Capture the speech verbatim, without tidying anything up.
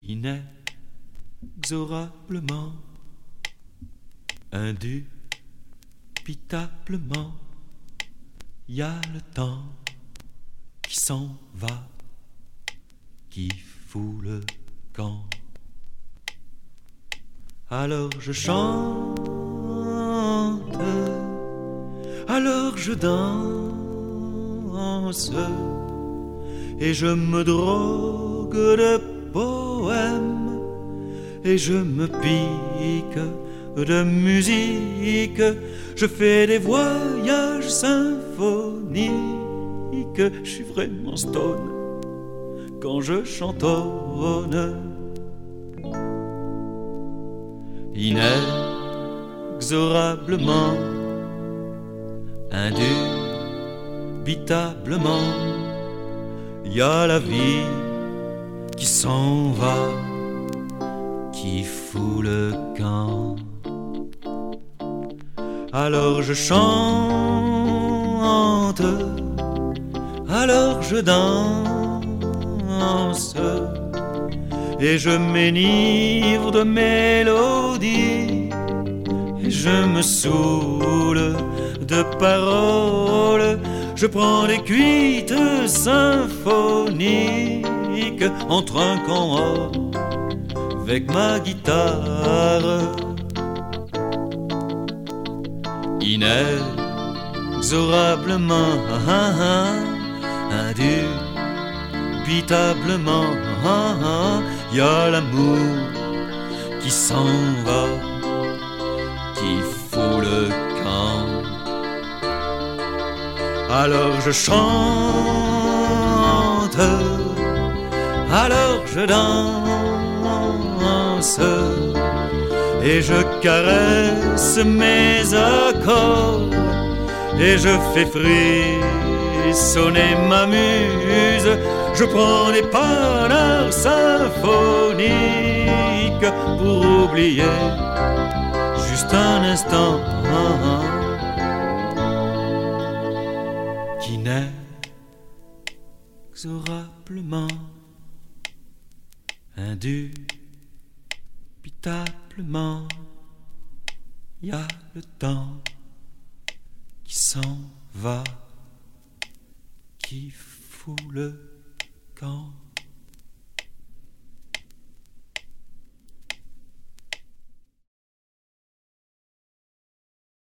inexorablement, indubitablement, y a le temps qui s'en va, qui fout le camp. Alors je chante, alors je danse, et je me drogue de poèmes, et je me pique de musique. Je fais des voyages symphoniques. Je suis vraiment stone quand je chantonne. Inexorablement, indubitablement, y a la vie qui s'en va, qui fout le camp. Alors je chante, alors je danse, et je m'enivre de mélodies, et je me saoule de paroles. Je prends des cuites symphoniques en trinquant avec ma guitare. Inexorablement, indubitablement, y a l'amour qui s'en va, qui fout le camp. Alors je chante, alors je danse, et je caresse mes accords, et je fais frissonner ma muse. Je prends des panards symphoniques pour oublier juste un instant qu'inexorablement, indubitablement, y a le temps qui s'en va, qui fout le camp.